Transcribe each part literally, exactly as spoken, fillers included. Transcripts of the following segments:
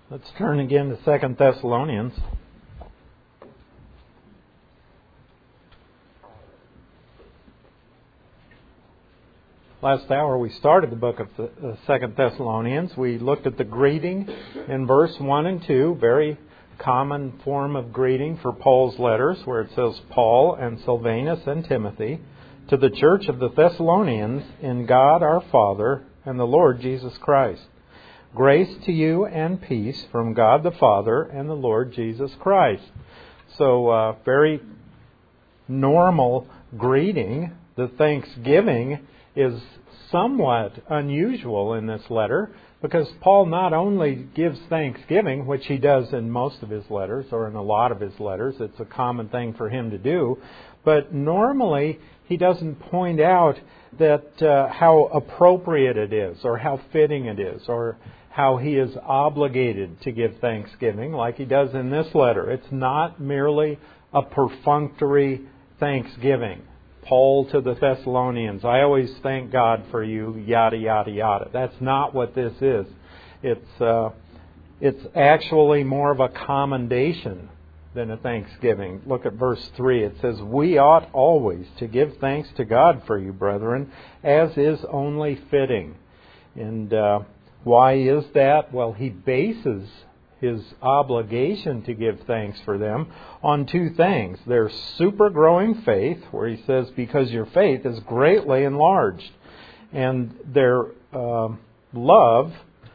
Let's turn again to Second Thessalonians. Last hour we started the book of the Second Thessalonians. We looked at the greeting in verse one and two, very common form of greeting for Paul's letters, where it says, Paul and Silvanus and Timothy, to the church of the Thessalonians in God our Father and the Lord Jesus Christ. Grace to you and peace from God the Father and the Lord Jesus Christ. So, uh, very normal greeting. The thanksgiving is somewhat unusual in this letter because Paul not only gives thanksgiving, which he does in most of his letters or in a lot of his letters, it's a common thing for him to do, but normally he doesn't point out that uh, how appropriate it is or how fitting it is or how he is obligated to give thanksgiving like he does in this letter. It's not merely a perfunctory thanksgiving. Paul to the Thessalonians, I always thank God for you, yada, yada, yada. That's not what this is. It's uh, it's actually more of a commendation than a thanksgiving. Look at verse three. It says, we ought always to give thanks to God for you, brethren, as is only fitting. And uh, why is that? Well, he bases his obligation to give thanks for them on two things. Their super growing faith, where he says, because your faith is greatly enlarged, and their uh, love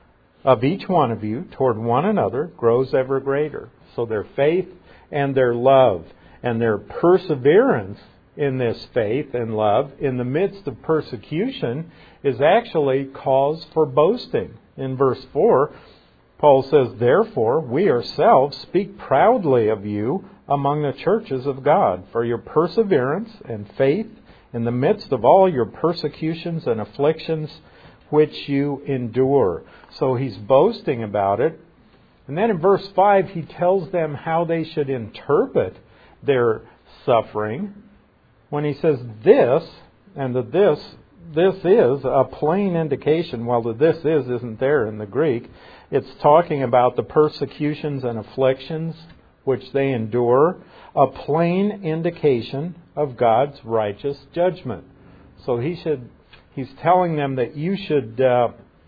of each one of you toward one another grows ever greater. So their faith and their love and their perseverance in this faith and love in the midst of persecution is actually cause for boasting. In verse four, Paul says, therefore, we ourselves speak proudly of you among the churches of God for your perseverance and faith in the midst of all your persecutions and afflictions which you endure. So he's boasting about it. And then in verse five, he tells them how they should interpret their suffering when he says this, and the this, this is a plain indication. Well, the this is isn't there in the Greek. It's talking about the persecutions and afflictions which they endure, a plain indication of God's righteous judgment. So he should, he's telling them that you should uh,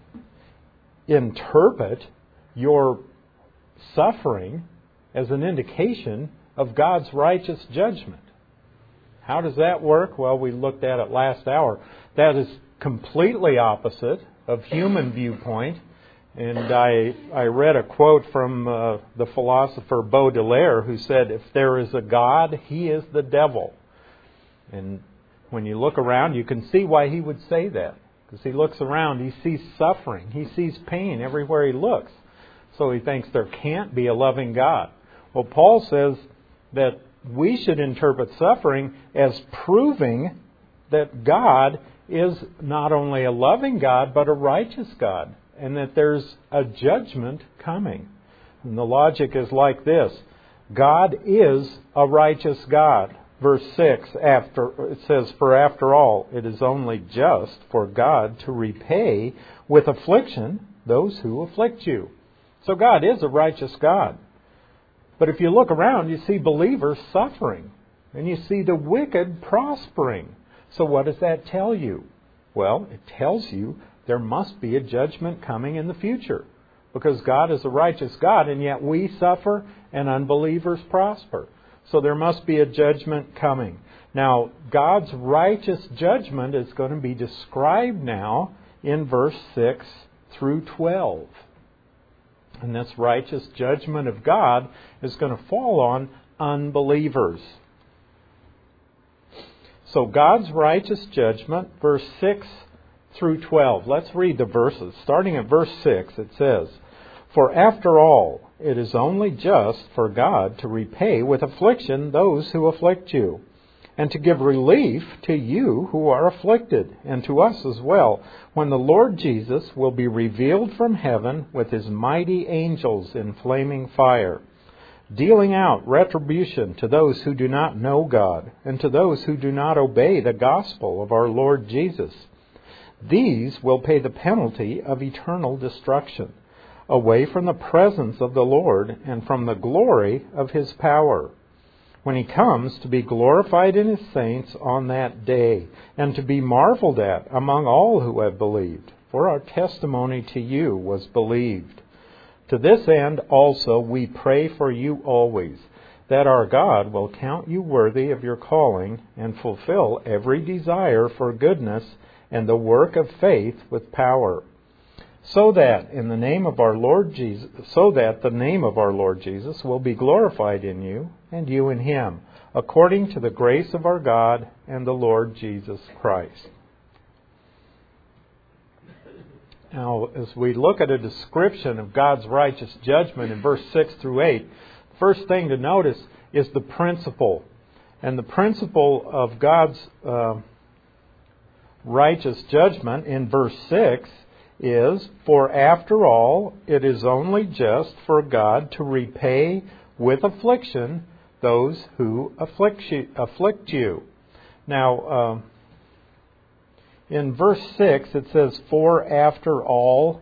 interpret your suffering as an indication of God's righteous judgment. How does that work? Well, we looked at it last hour. That is completely opposite of human viewpoint. And I I read a quote from uh, the philosopher Baudelaire, who said, if there is a God, he is the devil. And when you look around, you can see why he would say that. Because he looks around, he sees suffering, he sees pain everywhere he looks. So he thinks there can't be a loving God. Well, Paul says that we should interpret suffering as proving that God is not only a loving God, but a righteous God. And that there's a judgment coming. And the logic is like this. God is a righteous God. Verse six, after it says, for after all, it is only just for God to repay with affliction those who afflict you. So God is a righteous God. But if you look around, you see believers suffering. And you see the wicked prospering. So what does that tell you? Well, it tells you there must be a judgment coming in the future. Because God is a righteous God, and yet we suffer and unbelievers prosper. So there must be a judgment coming. Now, God's righteous judgment is going to be described now in verse six through twelve. And this righteous judgment of God is going to fall on unbelievers. So God's righteous judgment, verse six through twelve. Let's read the verses. Starting at verse six, it says, for after all, it is only just for God to repay with affliction those who afflict you, and to give relief to you who are afflicted, and to us as well, when the Lord Jesus will be revealed from heaven with his mighty angels in flaming fire, dealing out retribution to those who do not know God, and to those who do not obey the gospel of our Lord Jesus. These will pay the penalty of eternal destruction, away from the presence of the Lord and from the glory of His power, when He comes to be glorified in His saints on that day, and to be marveled at among all who have believed. For our testimony to you was believed. To this end also we pray for you always, that our God will count you worthy of your calling and fulfill every desire for goodness and the work of faith with power, so that in the name of our Lord Jesus, so that the name of our Lord Jesus will be glorified in you and you in Him, according to the grace of our God and the Lord Jesus Christ. Now, as we look at a description of God's righteous judgment in verse six through eight, the first thing to notice is the principle. And the principle of God's uh, righteous judgment in verse six is, for after all, it is only just for God to repay with affliction those who afflict you. Afflict you. Now, uh, in verse six, it says, for after all.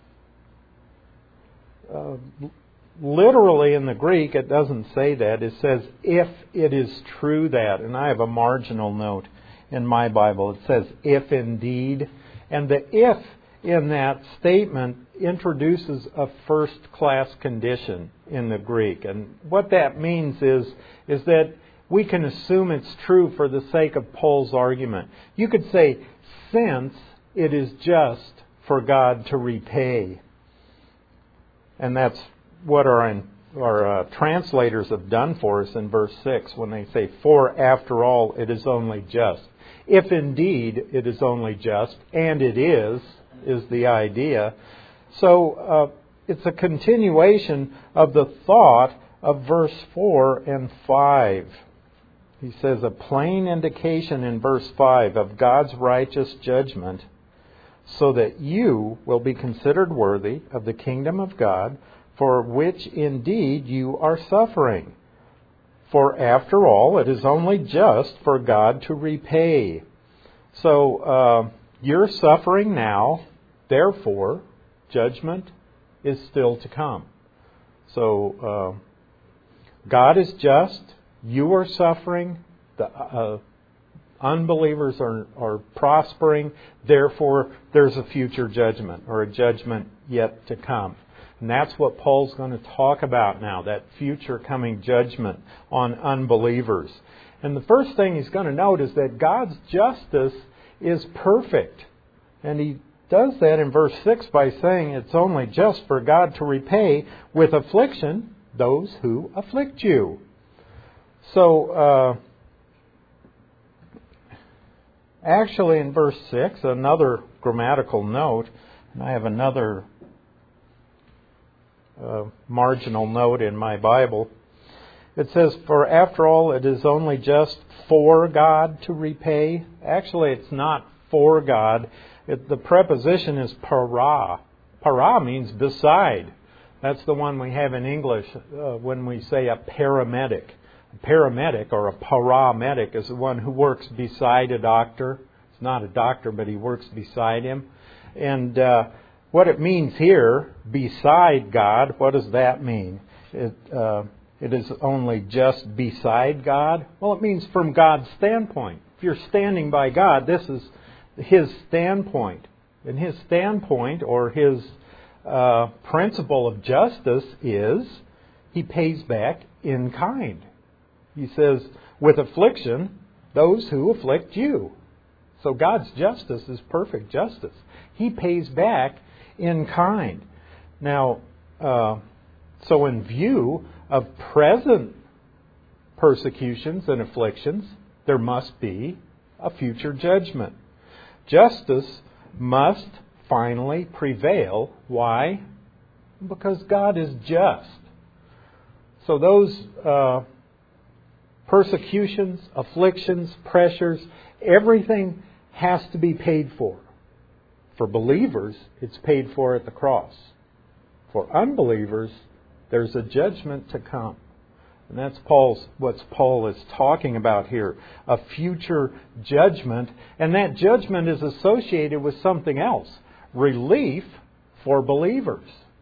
Uh, literally in the Greek, it doesn't say that. It says, if it is true that. And I have a marginal note in my Bible. It says, if indeed. And the if in that statement introduces a first-class condition in the Greek. And what that means is, is that we can assume it's true for the sake of Paul's argument. You could say, since it is just for God to repay. And that's what our, our uh, translators have done for us in verse six when they say, for after all, it is only just. If indeed it is only just, and it is, is the idea. So uh, it's a continuation of the thought of verse four and five. He says a plain indication in verse five of God's righteous judgment, so that you will be considered worthy of the kingdom of God, for which indeed you are suffering. For after all, it is only just for God to repay. So uh, you're suffering now, therefore judgment is still to come. So uh, God is just. You are suffering. The uh, unbelievers are, are prospering. Therefore, there's a future judgment, or a judgment yet to come. And that's what Paul's going to talk about now, that future coming judgment on unbelievers. And the first thing he's going to note is that God's justice is perfect. And he does that in verse six by saying it's only just for God to repay with affliction those who afflict you. So, uh, actually in verse six, another grammatical note, and I have another uh, marginal note in my Bible. It says, for after all, it is only just for God to repay. Actually, it's not for God. It, the preposition is para. Para means beside. That's the one we have in English uh, when we say a paramedic. A paramedic or a paramedic is the one who works beside a doctor. It's not a doctor, but he works beside him. And uh, what it means here, beside God, what does that mean? It, uh, it is only just beside God? Well, it means from God's standpoint. If you're standing by God, this is His standpoint. And His standpoint, or His uh, principle of justice, is He pays back in kind. He says, with affliction, those who afflict you. So God's justice is perfect justice. He pays back in kind. Now, uh, so in view of present persecutions and afflictions, there must be a future judgment. Justice must finally prevail. Why? Because God is just. So those uh, persecutions, afflictions, pressures, everything has to be paid for. For believers, it's paid for at the cross. For unbelievers, there's a judgment to come. And that's Paul's what Paul is talking about here, a future judgment. And that judgment is associated with something else, relief for believers.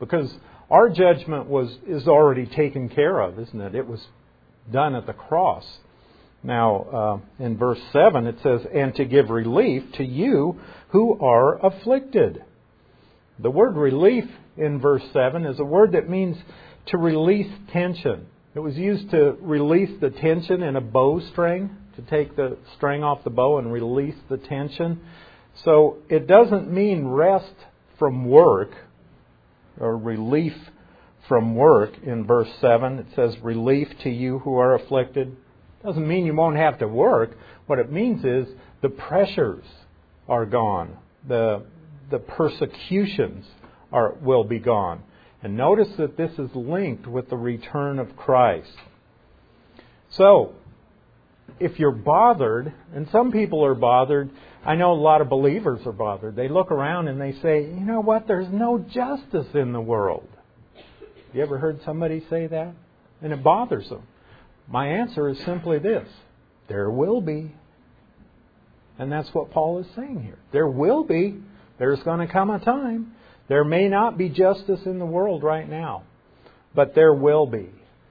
Because our judgment was is already taken care of, isn't it? It was done at the cross. Now, uh, in verse seven, it says, and to give relief to you who are afflicted. The word relief in verse seven is a word that means to release tension. It was used to release the tension in a bowstring, to take the string off the bow and release the tension. So it doesn't mean rest from work or relief from work in verse seven. It says relief to you who are afflicted. Doesn't mean you won't have to work. What it means is the pressures are gone. The the persecutions are will be gone. And notice that this is linked with the return of Christ. So, if you're bothered, and some people are bothered, I know a lot of believers are bothered. They look around and they say, you know what, there's no justice in the world. You ever heard somebody say that? And it bothers them. My answer is simply this: there will be. And that's what Paul is saying here. There will be. There's going to come a time. There may not be justice in the world right now, but there will be.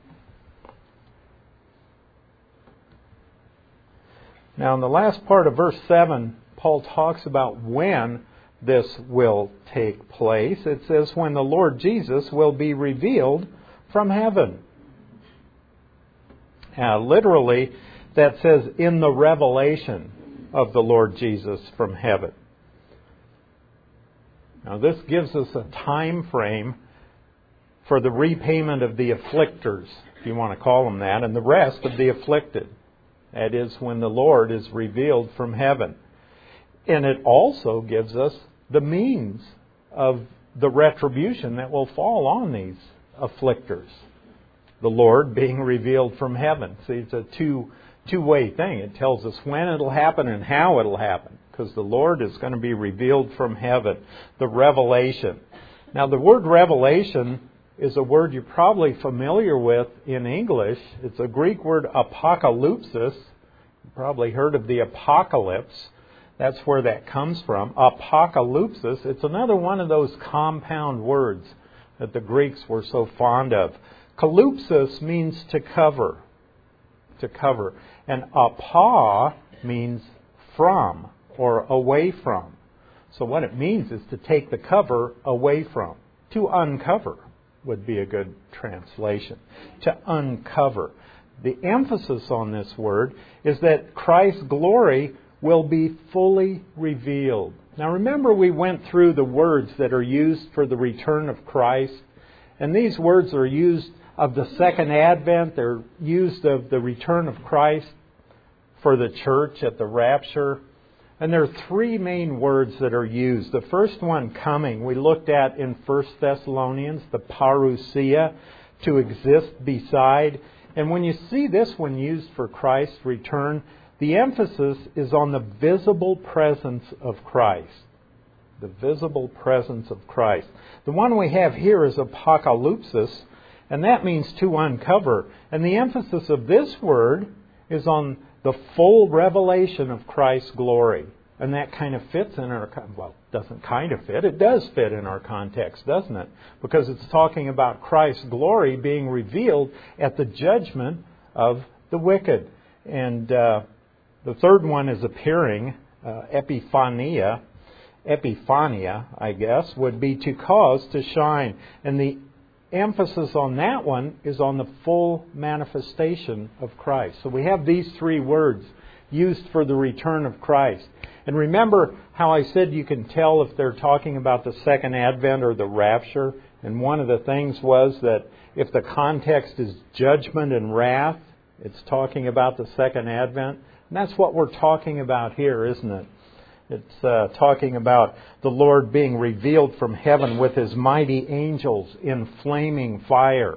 Now, in the last part of verse seven, Paul talks about when this will take place. It says, when the Lord Jesus will be revealed from heaven. Uh, literally, that says, in the revelation of the Lord Jesus from heaven. Now, this gives us a time frame for the repayment of the afflictors, if you want to call them that, and the rest of the afflicted. That is, when the Lord is revealed from heaven. And it also gives us the means of the retribution that will fall on these afflictors. The Lord being revealed from heaven. See, it's a two, two-way thing. It tells us when it'll happen and how it'll happen. Because the Lord is going to be revealed from heaven. The revelation. Now, the word revelation is a word you're probably familiar with in English. It's a Greek word apokalypsis. You've probably heard of the apocalypse. That's where that comes from. Apokalypsis. It's another one of those compound words that the Greeks were so fond of. Kalypsis means to cover. To cover. And apa means from or away from. So what it means is to take the cover away from. To uncover would be a good translation. To uncover. The emphasis on this word is that Christ's glory will be fully revealed. Now remember, we went through the words that are used for the return of Christ. And these words are used of the second advent. They're used of the return of Christ for the church at the rapture. And there are three main words that are used. The first one, coming, we looked at in First Thessalonians, the parousia, to exist beside. And when you see this one used for Christ's return, the emphasis is on the visible presence of Christ. The visible presence of Christ. The one we have here is apokalypsis, and that means to uncover. And the emphasis of this word is on the full revelation of Christ's glory. And that kind of fits in our, well, doesn't kind of fit, it does fit in our context, doesn't it? Because it's talking about Christ's glory being revealed at the judgment of the wicked. And uh, the third one is appearing, uh, epiphania. Epiphania, I guess, would be to cause to shine. And the emphasis on that one is on the full manifestation of Christ. So we have these three words used for the return of Christ. And remember how I said you can tell if they're talking about the second advent or the rapture. And one of the things was that if the context is judgment and wrath, it's talking about the second advent. And that's what we're talking about here, isn't it? It's uh, talking about the Lord being revealed from heaven with His mighty angels in flaming fire.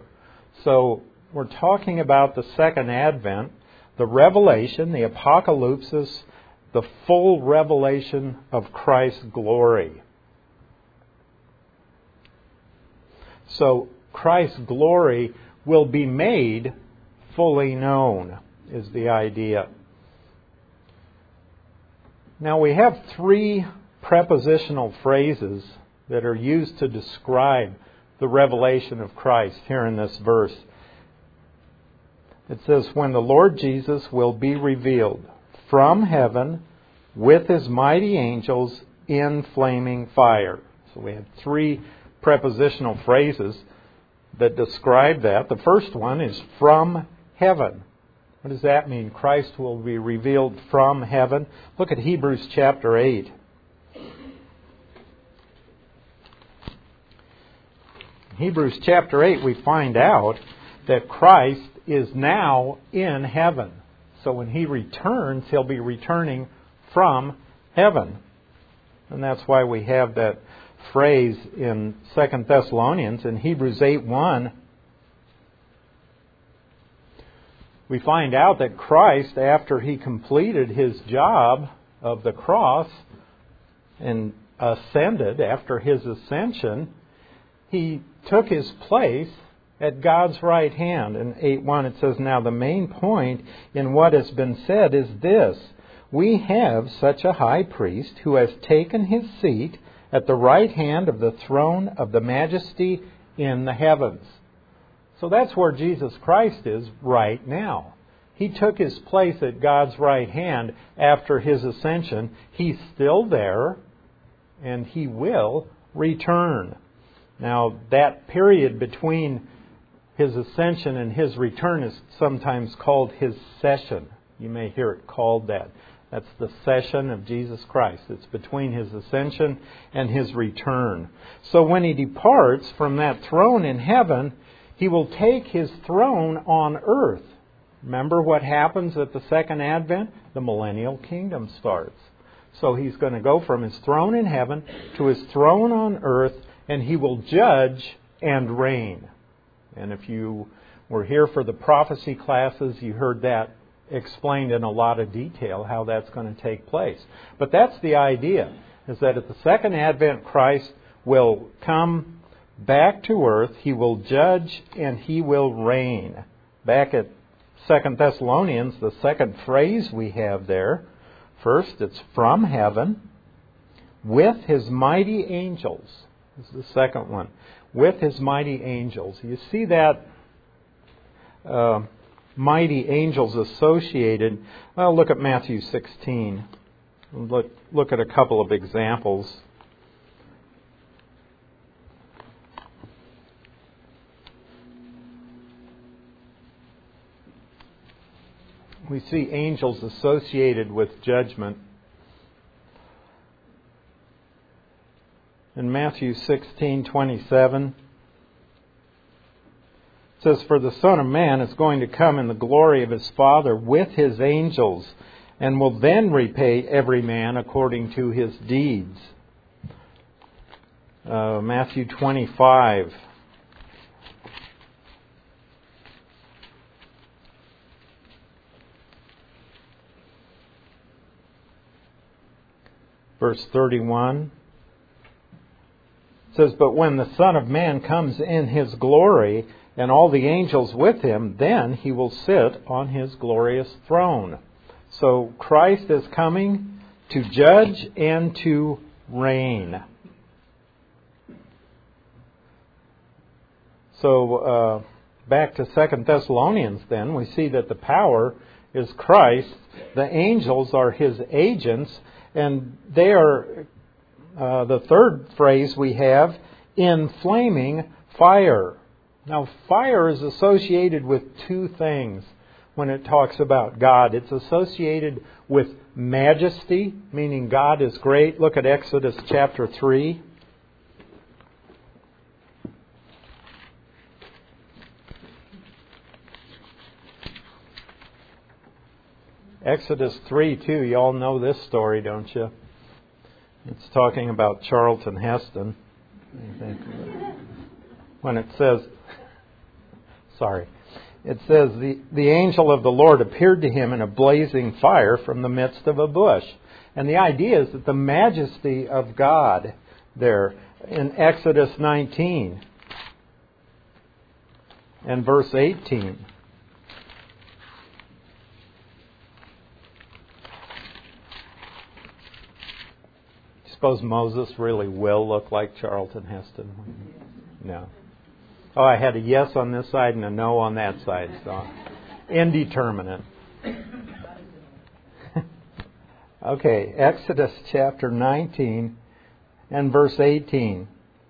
So we're talking about the second advent, the revelation, the apocalypsis, the full revelation of Christ's glory. So Christ's glory will be made fully known, is the idea. Now we have three prepositional phrases that are used to describe the revelation of Christ here in this verse. It says, when the Lord Jesus will be revealed from heaven with His mighty angels in flaming fire. So we have three prepositional phrases that describe that. The first one is from heaven. What does that mean? Christ will be revealed from heaven. Look at Hebrews chapter eight. In Hebrews chapter eight, we find out that Christ is now in heaven. So when He returns, He'll be returning from heaven. And that's why we have that phrase in Second Thessalonians in Hebrews eight one. We find out that Christ, after He completed His job of the cross and ascended, after His ascension, He took His place at God's right hand. In eight one it says, now the main point in what has been said is this: we have such a high priest who has taken His seat at the right hand of the throne of the majesty in the heavens. So that's where Jesus Christ is right now. He took His place at God's right hand after His ascension. He's still there, and He will return. Now, that period between His ascension and His return is sometimes called His session. You may hear it called that. That's the session of Jesus Christ. It's between His ascension and His return. So when He departs from that throne in heaven, He will take His throne on earth. Remember what happens at the second advent? The millennial kingdom starts. So He's going to go from His throne in heaven to His throne on earth, and He will judge and reign. And if you were here for the prophecy classes, you heard that explained in a lot of detail how that's going to take place. But that's the idea, is that at the second advent, Christ will come back to earth, He will judge, and He will reign. Back at Second Thessalonians, the second phrase we have there, first it's from heaven, with His mighty angels. This is the second one. With His mighty angels. You see that uh, mighty angels associated. Well, look at Matthew sixteen. Look, look at a couple of examples. We see angels associated with judgment. In Matthew sixteen twenty-seven, it says, for the Son of Man is going to come in the glory of His Father with His angels, and will then repay every man according to his deeds. Uh, Matthew twenty-five. Verse thirty-one. It says, but when the Son of Man comes in His glory, and all the angels with Him, then He will sit on His glorious throne. So Christ is coming to judge and to reign. So uh, back to Second Thessalonians then, we see that the power is Christ. The angels are His agents, and they are, uh, the third phrase we have, in flaming fire. Now, fire is associated with two things when it talks about God. It's associated with majesty, meaning God is great. Look at Exodus chapter three. Exodus three two, you all know this story, don't you? It's talking about Charlton Heston. When it says, sorry, it says, the, the angel of the Lord appeared to him in a blazing fire from the midst of a bush. And the idea is that the majesty of God there in Exodus nineteen and verse eighteen. Suppose Moses really will look like Charlton Heston? No. Oh, I had a yes on this side and a no on that side. So indeterminate. Okay, Exodus chapter nineteen and verse eighteen.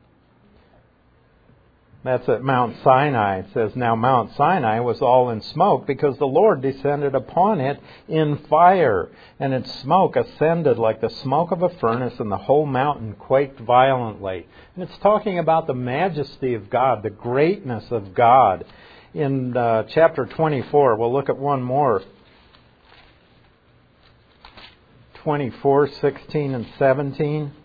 That's at Mount Sinai. It says, "Now Mount Sinai was all in smoke because the Lord descended upon it in fire, and its smoke ascended like the smoke of a furnace, and the whole mountain quaked violently." And it's talking about the majesty of God, the greatness of God. In uh, chapter twenty-four, we'll look at one more. twenty-four, sixteen, and seventeen.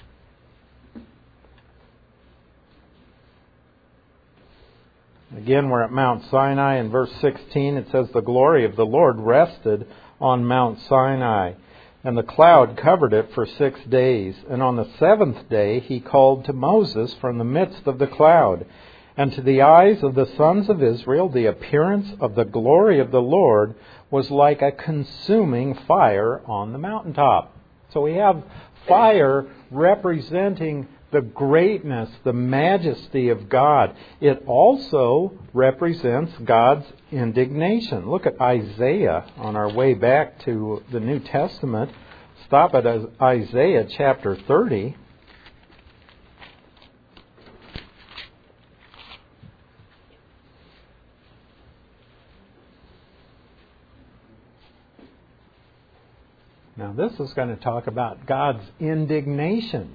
Again, we're at Mount Sinai. In verse sixteen, it says, "The glory of the Lord rested on Mount Sinai, and the cloud covered it for six days. And on the seventh day he called to Moses from the midst of the cloud. And to the eyes of the sons of Israel the appearance of the glory of the Lord was like a consuming fire on the mountaintop." So we have fire representing the greatness, the majesty of God. It also represents God's indignation. Look at Isaiah on our way back to the New Testament. Stop at Isaiah chapter thirty. Now this is going to talk about God's indignation.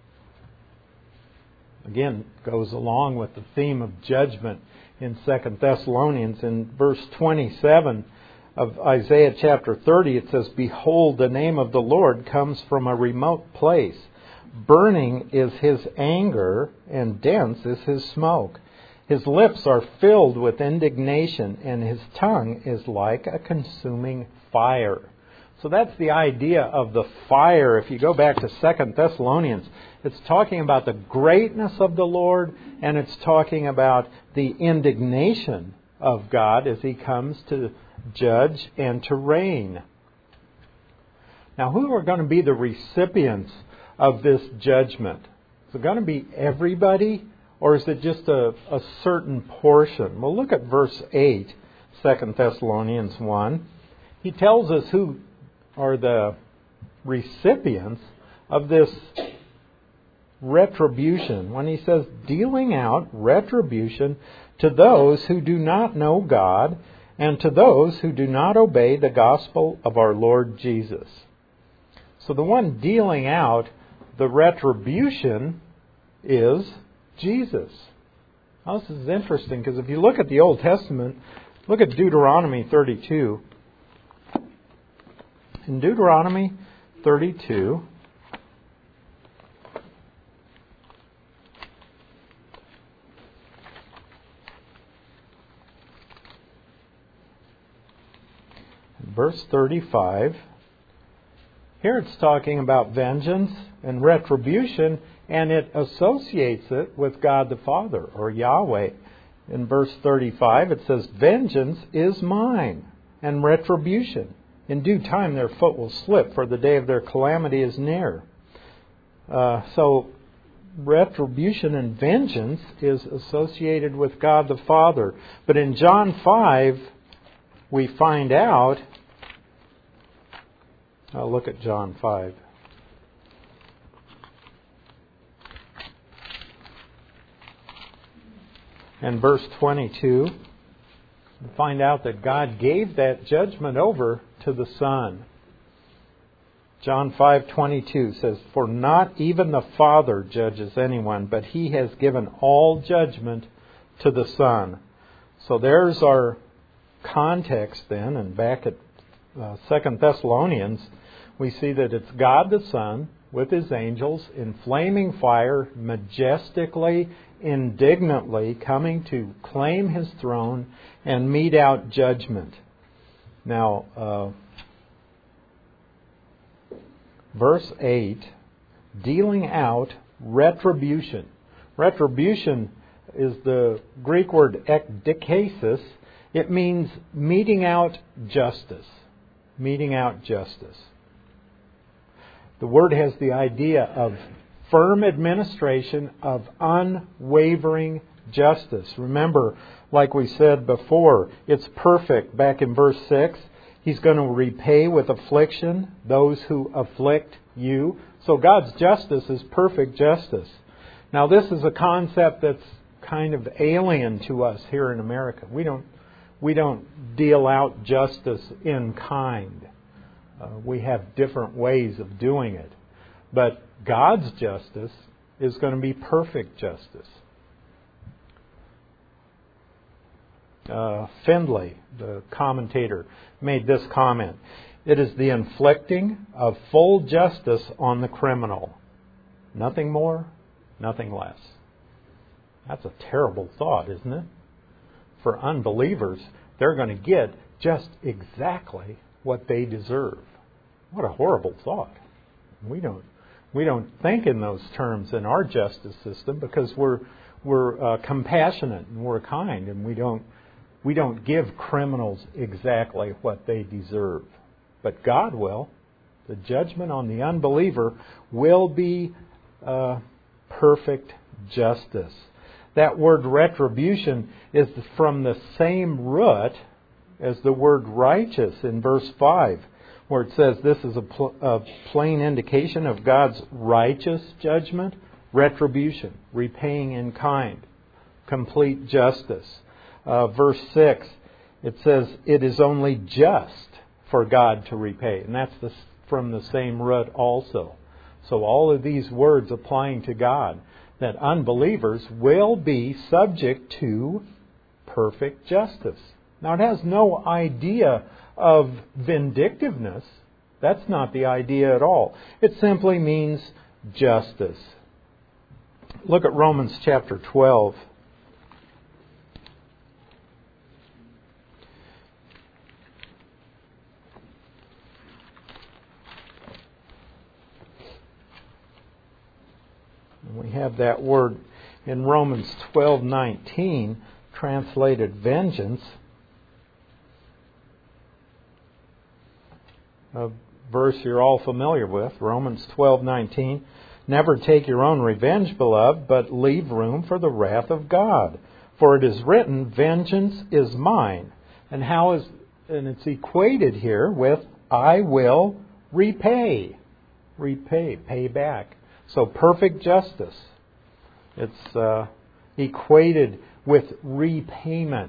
Again, goes along with the theme of judgment in Second Thessalonians. In verse twenty-seven of Isaiah chapter thirty, it says, "Behold, the name of the Lord comes from a remote place. Burning is his anger, and dense is his smoke. His lips are filled with indignation, and his tongue is like a consuming fire." So that's the idea of the fire. If you go back to Second Thessalonians, it's talking about the greatness of the Lord, and it's talking about the indignation of God as He comes to judge and to reign. Now, who are going to be the recipients of this judgment? Is it going to be everybody, or is it just a, a certain portion? Well, look at verse eight, Second Thessalonians one. He tells us who are the recipients of this retribution when he says, "Dealing out retribution to those who do not know God and to those who do not obey the gospel of our Lord Jesus." So the one dealing out the retribution is Jesus. Now this is interesting because if you look at the Old Testament, look at Deuteronomy thirty-two. In Deuteronomy thirty-two, verse thirty-five, here it's talking about vengeance and retribution, and it associates it with God the Father, or Yahweh. In verse thirty-five, it says, "Vengeance is mine, and retribution. In due time their foot will slip, for the day of their calamity is near." Uh, so retribution and vengeance is associated with God the Father. But in John five, we find out, I'll look at John five. And verse twenty-two, we find out that God gave that judgment over to the Son. John five twenty-two says, "For not even the Father judges anyone, but He has given all judgment to the Son." So there's our context then, and back at uh, Second Thessalonians, we see that it's God the Son with His angels in flaming fire, majestically, indignantly coming to claim His throne and mete out judgment. Now, uh, verse eight, dealing out retribution. Retribution is the Greek word ekdikesis. It means meting out justice. Meting out justice. The word has the idea of firm administration, of unwavering justice. Remember, like we said before, it's perfect. Back in verse six, He's going to repay with affliction those who afflict you. So God's justice is perfect justice. Now this is a concept that's kind of alien to us here in America. We don't we don't deal out justice in kind. Uh, we have different ways of doing it. But God's justice is going to be perfect justice. Uh, Findlay, the commentator, made this comment. It is the inflicting of full justice on the criminal. Nothing more, nothing less. That's a terrible thought, isn't it? For unbelievers, they're going to get just exactly what they deserve. What a horrible thought. We don't we don't think in those terms in our justice system because we're we're uh, compassionate and we're kind, and we don't we don't give criminals exactly what they deserve. But God will. The judgment on the unbeliever will be uh, perfect justice. That word retribution is from the same root as the word righteous in verse five, where it says this is a, pl- a plain indication of God's righteous judgment, retribution, repaying in kind, complete justice. Uh, verse six, it says it is only just for God to repay. And that's the, from the same root also. So all of these words applying to God, that unbelievers will be subject to perfect justice. Now it has no idea of vindictiveness. That's not the idea at all. It simply means justice. Look at Romans chapter twelve. We have that word in Romans twelve nineteen, translated vengeance. A verse you're all familiar with, Romans twelve nineteen. Never take your own revenge, beloved, but leave room for the wrath of God. For it is written, vengeance is mine. And how is and it's equated here with I will repay. Repay, pay back. So perfect justice. It's uh, equated with repayment.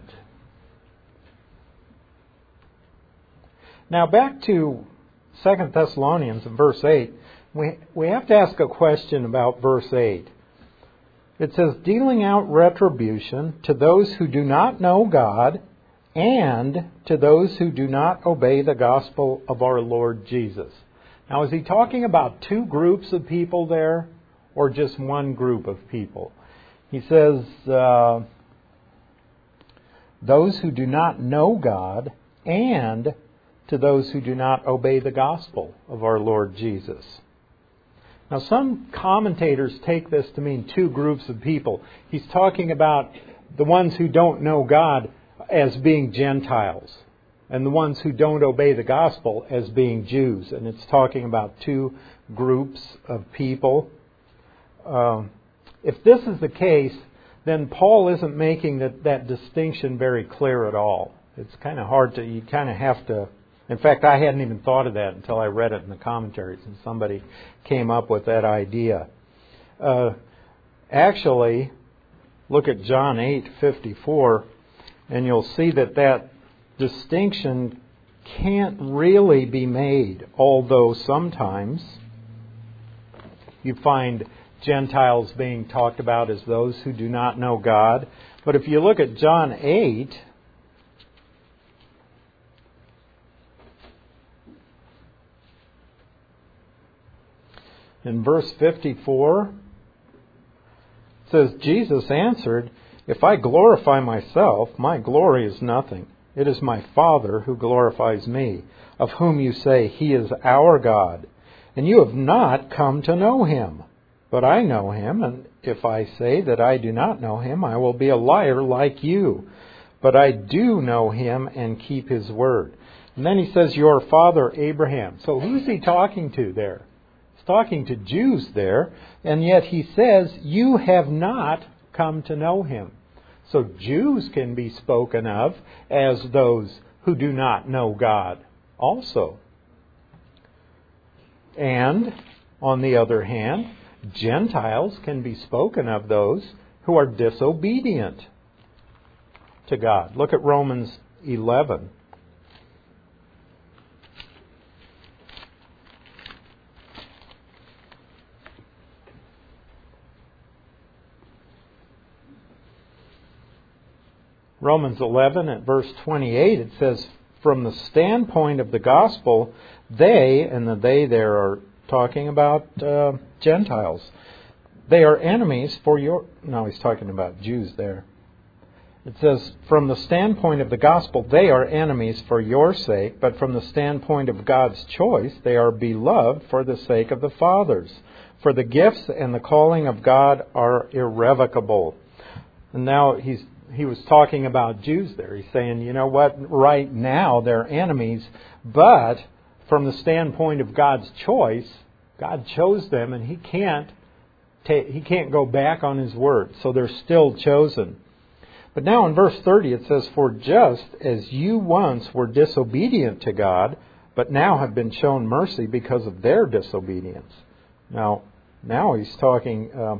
Now back to Second Thessalonians in verse eight. We, we have to ask a question about verse eight. It says, dealing out retribution to those who do not know God and to those who do not obey the gospel of our Lord Jesus. Now, is he talking about two groups of people there or just one group of people? He says, uh, those who do not know God and to those who do not obey the gospel of our Lord Jesus. Now, some commentators take this to mean two groups of people. He's talking about the ones who don't know God as being Gentiles, and the ones who don't obey the gospel as being Jews. And it's talking about two groups of people. Um, if this is the case, then Paul isn't making that, that distinction very clear at all. It's kind of hard to, you kind of have to, in fact, I hadn't even thought of that until I read it in the commentaries and somebody came up with that idea. Uh, actually, look at John eight fifty-four, and you'll see that that distinction can't really be made, although sometimes you find Gentiles being talked about as those who do not know God. But if you look at John eight, in verse fifty-four, it says, Jesus answered, if I glorify myself, my glory is nothing. It is my Father who glorifies me, of whom you say, He is our God. And you have not come to know Him. But I know Him, and if I say that I do not know Him, I will be a liar like you. But I do know Him and keep His word. And then he says, your father Abraham. So who's he talking to there? He's talking to Jews there, and yet he says, you have not come to know Him. So Jews can be spoken of as those who do not know God also. And, on the other hand, Gentiles can be spoken of those who are disobedient to God. Look at Romans eleven. Romans eleven at verse twenty-eight, it says, from the standpoint of the gospel, they, and the they there are talking about uh, Gentiles, they are enemies for your... No, he's talking about Jews there. It says, from the standpoint of the gospel, they are enemies for your sake, but from the standpoint of God's choice, they are beloved for the sake of the fathers. For the gifts and the calling of God are irrevocable. And now he's he was talking about Jews there. He's saying, you know what, right now they're enemies, but from the standpoint of God's choice, God chose them, and He can't ta- He can't go back on His word. So they're still chosen. But now in verse thirty it says, for just as you once were disobedient to God, but now have been shown mercy because of their disobedience. Now, now he's talking... Um,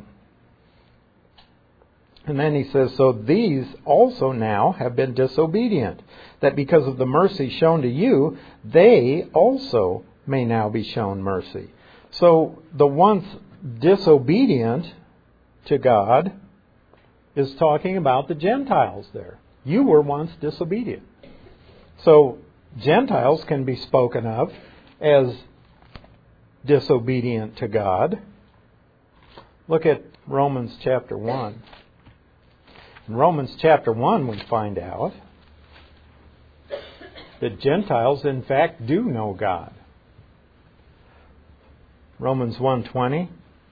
And then he says, so these also now have been disobedient, that because of the mercy shown to you, they also may now be shown mercy. So the once disobedient to God is talking about the Gentiles there. You were once disobedient. So Gentiles can be spoken of as disobedient to God. Look at Romans chapter one. In Romans chapter one, we find out that Gentiles, in fact, do know God. Romans one twenty.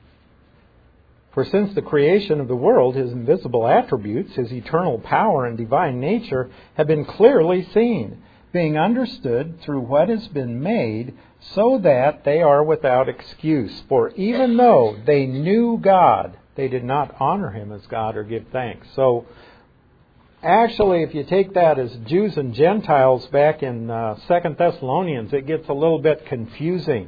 For since the creation of the world, His invisible attributes, His eternal power and divine nature, have been clearly seen, being understood through what has been made, so that they are without excuse. For even though they knew God, they did not honor Him as God or give thanks. So, actually, if you take that as Jews and Gentiles back in uh, Second Thessalonians, it gets a little bit confusing.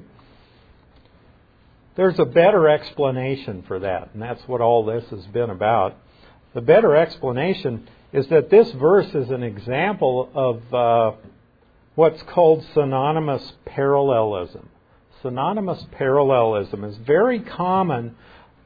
There's a better explanation for that, and that's what all this has been about. The better explanation is that this verse is an example of uh, what's called synonymous parallelism. Synonymous parallelism is very common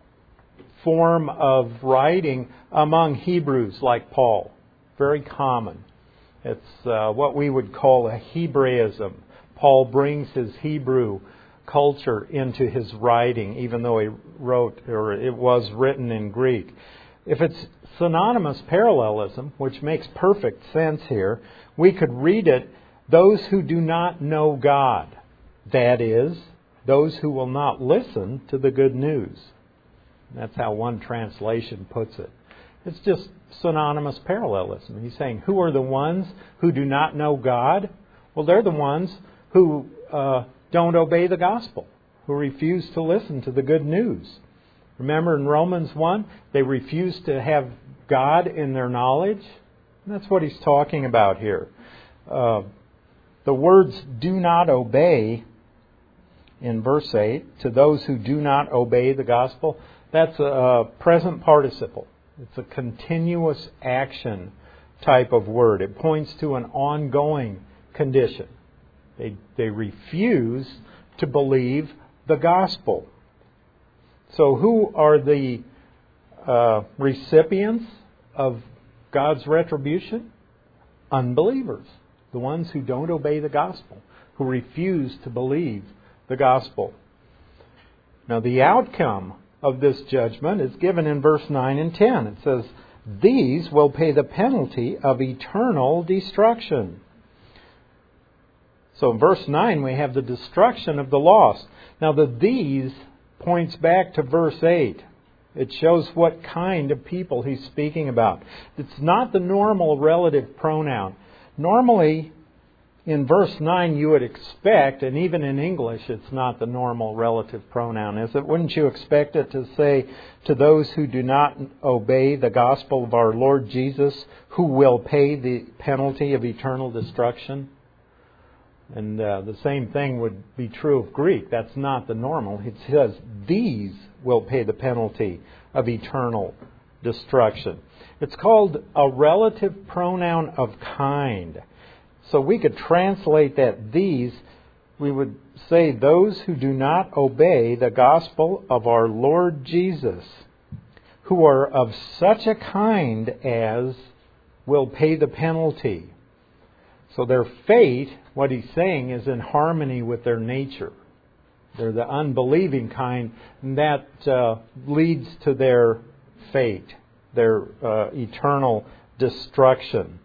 form of writing among Hebrews like Paul. Very common. It's uh, what we would call a Hebraism. Paul brings his Hebrew culture into his writing, even though he wrote, or it was written in Greek. If it's synonymous parallelism, which makes perfect sense here, we could read it, those who do not know God. That is, those who will not listen to the good news. That's how one translation puts it. It's just synonymous parallelism. He's saying, who are the ones who do not know God? Well, they're the ones who uh, don't obey the gospel, who refuse to listen to the good news. Remember in Romans one, they refuse to have God in their knowledge. And that's what he's talking about here. Uh, the words do not obey in verse eight, to those who do not obey the gospel, that's a present participle. It's a continuous action type of word. It points to an ongoing condition. They, they refuse to believe the gospel. So who are the uh, recipients of God's retribution? Unbelievers. The ones who don't obey the gospel, who refuse to believe the gospel. Now the outcome of this judgment is given in verse nine and ten. It says, these will pay the penalty of eternal destruction. So in verse nine we have the destruction of the lost. Now the these points back to verse eight. It shows what kind of people he's speaking about. It's not the normal relative pronoun. Normally in verse nine you would expect, and even in English it's not the normal relative pronoun, is it? Wouldn't you expect it to say, to those who do not obey the gospel of our Lord Jesus, who will pay the penalty of eternal destruction? And uh, the same thing would be true of Greek. That's not the normal. It says, these will pay the penalty of eternal destruction. It's called a relative pronoun of kind. So we could translate that these, we would say those who do not obey the gospel of our Lord Jesus, who are of such a kind as will pay the penalty. So their fate, what he's saying, is in harmony with their nature. They're the unbelieving kind, and that uh, leads to their fate, their uh, eternal destruction.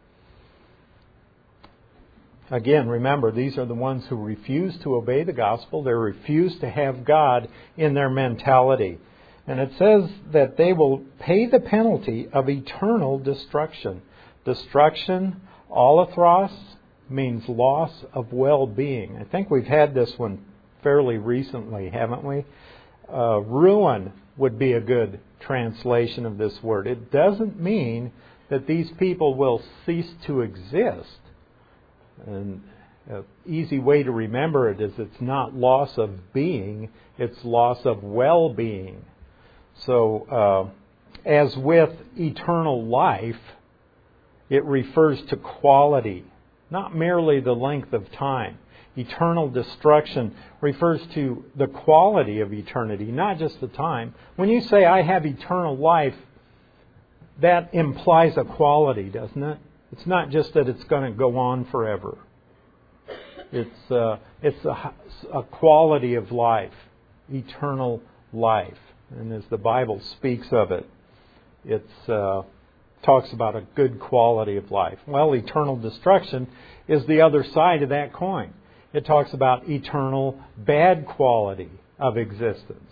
Again, remember, these are the ones who refuse to obey the gospel. They refuse to have God in their mentality. And it says that they will pay the penalty of eternal destruction. Destruction, alathros, means loss of well-being. I think we've had this one fairly recently, haven't we? Uh, ruin would be a good translation of this word. It doesn't mean that these people will cease to exist. An easy way to remember it is it's not loss of being, it's loss of well-being. So, uh, as with eternal life, it refers to quality, not merely the length of time. Eternal destruction refers to the quality of eternity, not just the time. When you say, I have eternal life, that implies a quality, doesn't it? It's not just that it's going to go on forever. It's uh, it's a, a quality of life, eternal life. And as the Bible speaks of it, it uh, talks about a good quality of life. Well, eternal destruction is the other side of that coin. It talks about eternal bad quality of existence.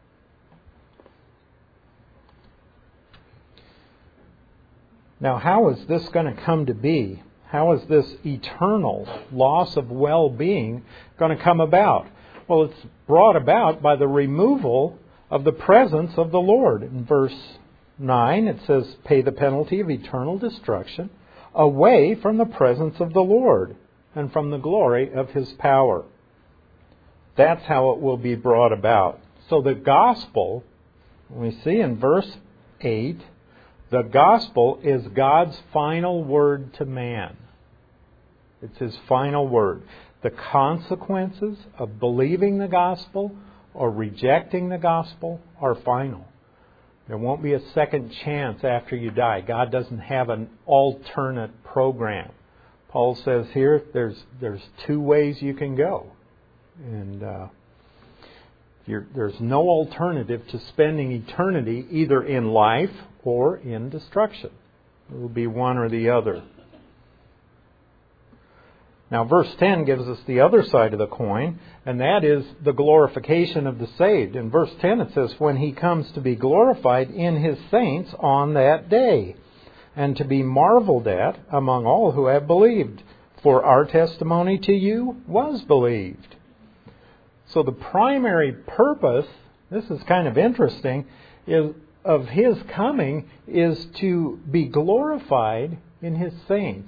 Now, how is this going to come to be? How is this eternal loss of well-being going to come about? Well, it's brought about by the removal of the presence of the Lord. In verse nine, it says, pay the penalty of eternal destruction away from the presence of the Lord and from the glory of His power. That's how it will be brought about. So the gospel, we see in verse eight, the gospel is God's final word to man. It's His final word. The consequences of believing the gospel or rejecting the gospel are final. There won't be a second chance after you die. God doesn't have an alternate program. Paul says here there's there's two ways you can go. And uh, you're, there's no alternative to spending eternity either in life or in destruction. It will be one or the other. Now, verse ten gives us the other side of the coin, and that is the glorification of the saved. In verse ten it says, when He comes to be glorified in His saints on that day, and to be marveled at among all who have believed. For our testimony to you was believed. So the primary purpose, this is kind of interesting, is of His coming is to be glorified in His saints.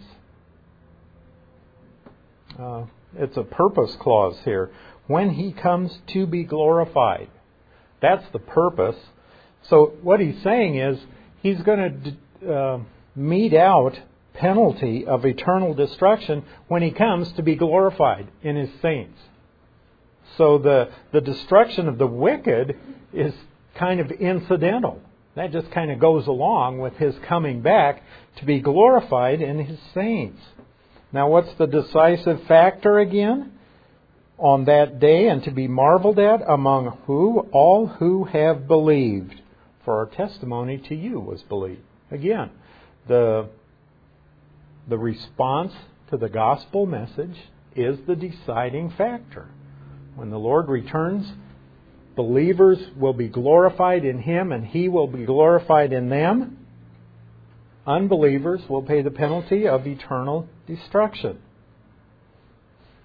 Uh, it's a purpose clause here. When He comes to be glorified. That's the purpose. So what He's saying is He's going to uh, mete out penalty of eternal destruction when He comes to be glorified in His saints. So the, the destruction of the wicked is kind of incidental. That just kind of goes along with His coming back to be glorified in His saints. Now, what's the decisive factor again? On that day, and to be marveled at among who? All who have believed. For our testimony to you was believed. Again, the, the response to the gospel message is the deciding factor. When the Lord returns, believers will be glorified in Him and He will be glorified in them. Unbelievers will pay the penalty of eternal destruction.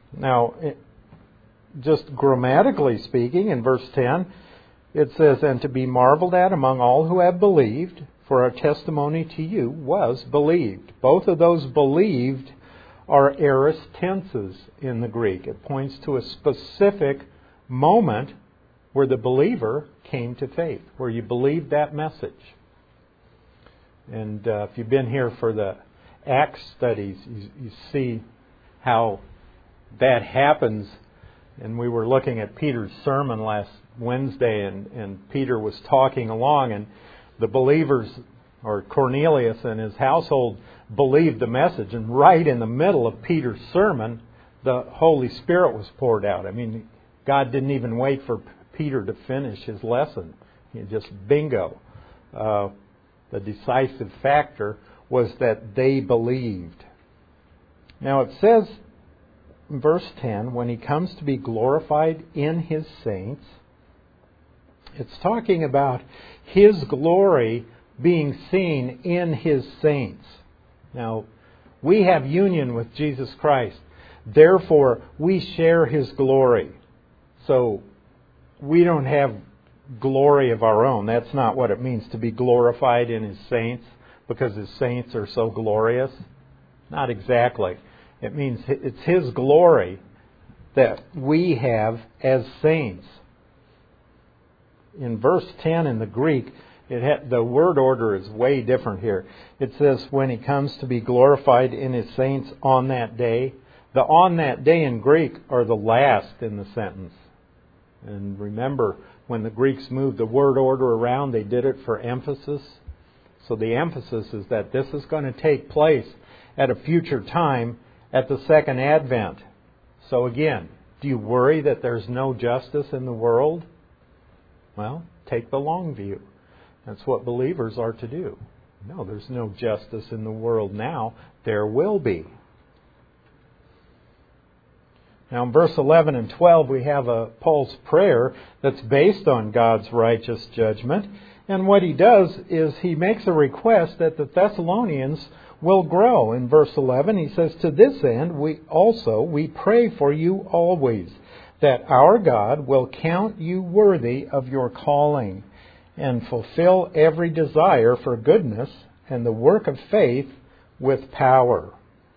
Now, it, just grammatically speaking, in verse ten, it says, "And to be marveled at among all who have believed, for our testimony to you was believed." Both of those believed are aorist tenses in the Greek. It points to a specific moment where the believer came to faith, where you believed that message. And uh, if you've been here for the Acts studies, you, you see how that happens. And we were looking at Peter's sermon last Wednesday, and, and Peter was talking along, and the believers, or Cornelius and his household, believed the message. And right in the middle of Peter's sermon, the Holy Spirit was poured out. I mean, God didn't even wait for Peter to finish his lesson. He just bingo. Uh, the decisive factor was that they believed. Now it says in verse ten, when He comes to be glorified in His saints, it's talking about His glory being seen in His saints. Now, we have union with Jesus Christ. Therefore, we share His glory. So, we don't have glory of our own. That's not what it means to be glorified in His saints, because His saints are so glorious. Not exactly. It means it's His glory that we have as saints. In verse ten in the Greek, it ha- the word order is way different here. It says, when He comes to be glorified in His saints on that day. The on that day in Greek are the last in the sentence. And remember, when the Greeks moved the word order around, they did it for emphasis. So the emphasis is that this is going to take place at a future time at the second advent. So again, do you worry that there's no justice in the world? Well, take the long view. That's what believers are to do. No, there's no justice in the world now. There will be. Now in verse eleven and twelve we have a Paul's prayer that's based on God's righteous judgment. And what he does is he makes a request that the Thessalonians will grow. In verse eleven he says, "To this end we also we pray for you always, that our God will count you worthy of your calling, and fulfill every desire for goodness and the work of faith with power."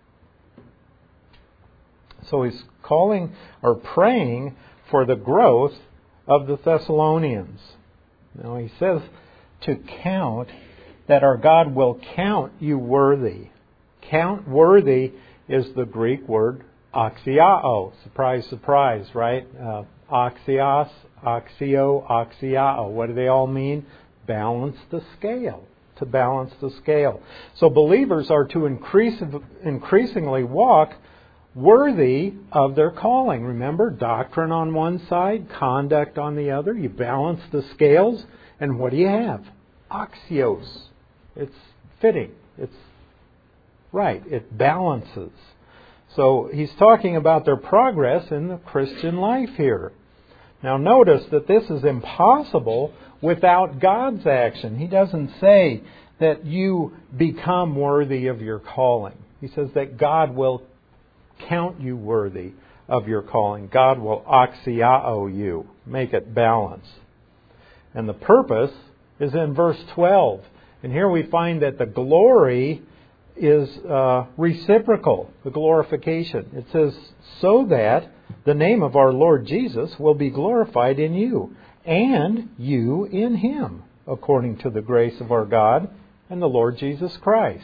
So he's calling or praying for the growth of the Thessalonians. Now he says to count, that our God will count you worthy. Count worthy is the Greek word axiao. Surprise, surprise, right? Uh, axios, axio, axiao. What do they all mean? Balance the scale. To balance the scale. So believers are to increase, increasingly walk worthy of their calling. Remember, doctrine on one side, conduct on the other. You balance the scales, and what do you have? Axios. It's fitting. It's right. It balances. So he's talking about their progress in the Christian life here. Now notice that this is impossible without God's action. He doesn't say that you become worthy of your calling. He says that God will count you worthy of your calling. God will axiao you, make it balance. And the purpose is in verse twelve. And here we find that the glory is uh, reciprocal, the glorification. It says, so that the name of our Lord Jesus will be glorified in you, and you in Him, according to the grace of our God and the Lord Jesus Christ.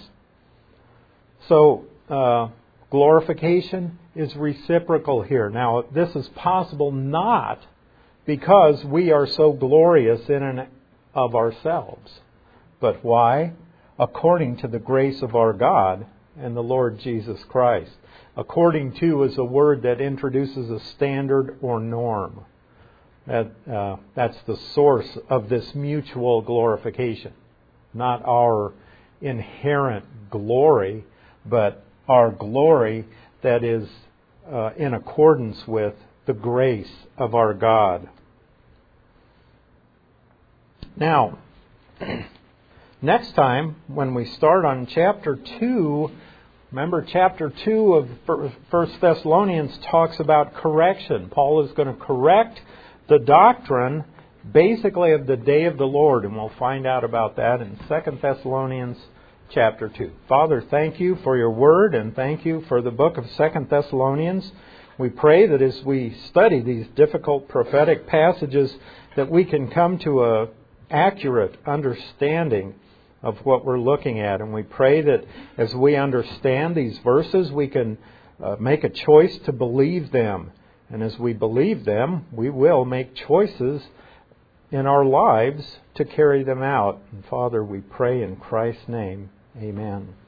So, uh, glorification is reciprocal here. Now, this is possible not because we are so glorious in and of ourselves, but why? According to the grace of our God and the Lord Jesus Christ. According to is a word that introduces a standard or norm. That uh, that's the source of this mutual glorification. Not our inherent glory, but our glory that is uh, in accordance with the grace of our God. Now, next time, when we start on chapter two, Remember, chapter two of First Thessalonians talks about correction. Paul is going to correct the doctrine, basically, of the day of the Lord, and we'll find out about that in Second Thessalonians chapter two. Father, thank you for your word, and thank you for the book of Second Thessalonians. We pray that as we study these difficult prophetic passages, that we can come to a accurate understanding of what we're looking at. And we pray that as we understand these verses, we can uh, make a choice to believe them. And as we believe them, we will make choices in our lives to carry them out. And Father, we pray in Christ's name. Amen.